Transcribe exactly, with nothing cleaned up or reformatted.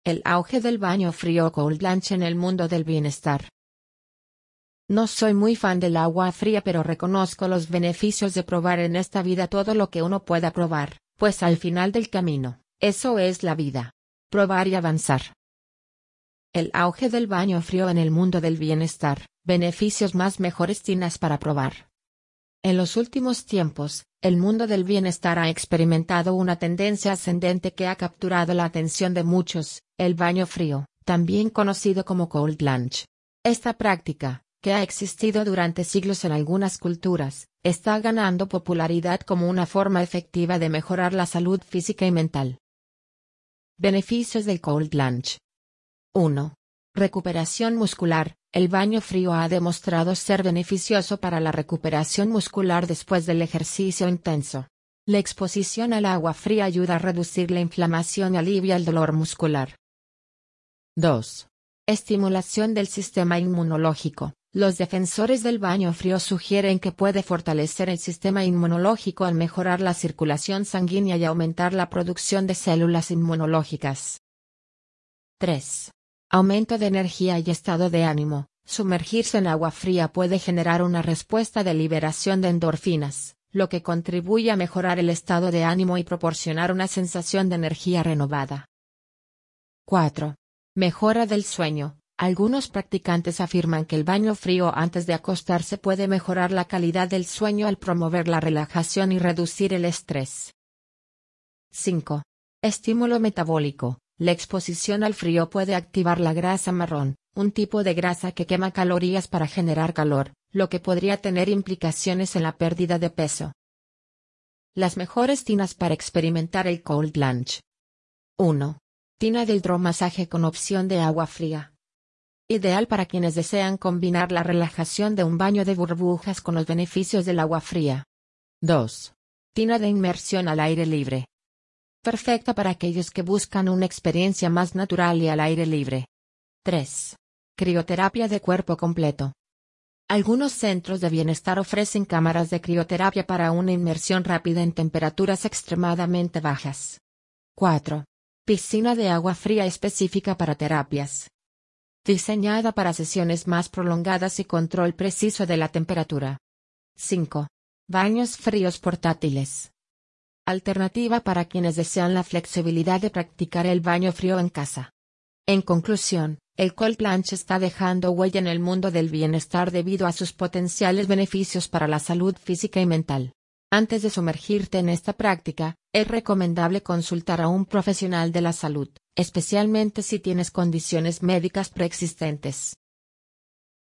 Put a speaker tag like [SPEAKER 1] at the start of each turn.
[SPEAKER 1] El auge del baño frío o cold plunge en el mundo del bienestar. No soy muy fan del agua fría, pero reconozco los beneficios de probar en esta vida todo lo que uno pueda probar, pues al final del camino, eso es la vida. Probar y avanzar. El auge del baño frío en el mundo del bienestar, beneficios más mejores tinas para probar. En los últimos tiempos, el mundo del bienestar ha experimentado una tendencia ascendente que ha capturado la atención de muchos, el baño frío, también conocido como cold plunge. Esta práctica, que ha existido durante siglos en algunas culturas, está ganando popularidad como una forma efectiva de mejorar la salud física y mental. Beneficios del cold plunge. uno. Recuperación muscular. El baño frío ha demostrado ser beneficioso para la recuperación muscular después del ejercicio intenso. La exposición al agua fría ayuda a reducir la inflamación y alivia el dolor muscular. dos. Estimulación del sistema inmunológico. Los defensores del baño frío sugieren que puede fortalecer el sistema inmunológico al mejorar la circulación sanguínea y aumentar la producción de células inmunológicas. tres. Aumento de energía y estado de ánimo. Sumergirse en agua fría puede generar una respuesta de liberación de endorfinas, lo que contribuye a mejorar el estado de ánimo y proporcionar una sensación de energía renovada. cuatro. Mejora del sueño. Algunos practicantes afirman que el baño frío antes de acostarse puede mejorar la calidad del sueño al promover la relajación y reducir el estrés. cinco. Estímulo metabólico. La exposición al frío puede activar la grasa marrón, un tipo de grasa que quema calorías para generar calor, lo que podría tener implicaciones en la pérdida de peso. Las mejores tinas para experimentar el cold plunge. uno. Tina de hidromasaje con opción de agua fría. Ideal para quienes desean combinar la relajación de un baño de burbujas con los beneficios del agua fría. dos. Tina de inmersión al aire libre. Perfecta para aquellos que buscan una experiencia más natural y al aire libre. tres. Crioterapia de cuerpo completo. Algunos centros de bienestar ofrecen cámaras de crioterapia para una inmersión rápida en temperaturas extremadamente bajas. cuatro. Piscina de agua fría específica para terapias. Diseñada para sesiones más prolongadas y control preciso de la temperatura. cinco. Baños fríos portátiles. Alternativa para quienes desean la flexibilidad de practicar el baño frío en casa. En conclusión, el cold plunge está dejando huella en el mundo del bienestar debido a sus potenciales beneficios para la salud física y mental. Antes de sumergirte en esta práctica, es recomendable consultar a un profesional de la salud, especialmente si tienes condiciones médicas preexistentes.